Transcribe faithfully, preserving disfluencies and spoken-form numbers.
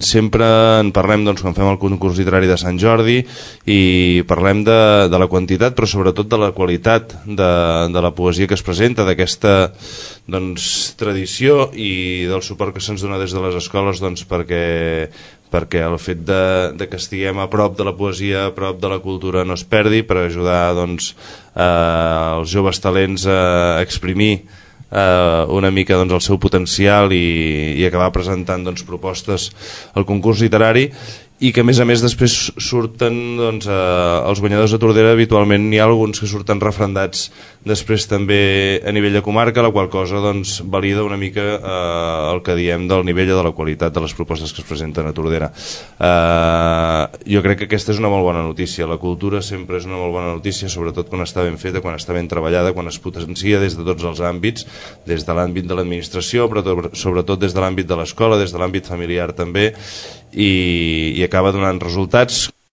sempre en parlem doncs, quan fem el concurs literari de Sant Jordi, i parlem de, de la quantitat però sobretot de la qualitat de, de la poesia que es presenta, d'aquesta doncs, tradició i del suport que se'ns dona des de les escoles doncs, perquè, perquè el fet de, de que estiguem a prop de la poesia, a prop de la cultura no es perdi, per ajudar doncs, eh, els joves talents a exprimir Uh, una mica doncs, el seu potencial i, i acabar presentant doncs, propostes al concurs literari, i que a més a més després surten doncs, uh, els guanyadors de Tordera. Habitualment hi ha alguns que surten refrendats després també a nivell de comarca, la qual cosa doncs, valida una mica uh, el que diem del nivell o de la qualitat de les propostes que es presenten a Tordera. Uh, jo crec que aquesta és una molt bona notícia. La cultura sempre és una molt bona notícia, sobretot quan està ben feta, quan està ben treballada, quan es potencia des de tots els àmbits, des de l'àmbit de l'administració, però tot, sobretot des de l'àmbit de l'escola, des de l'àmbit familiar també, i, i acaba donant resultats.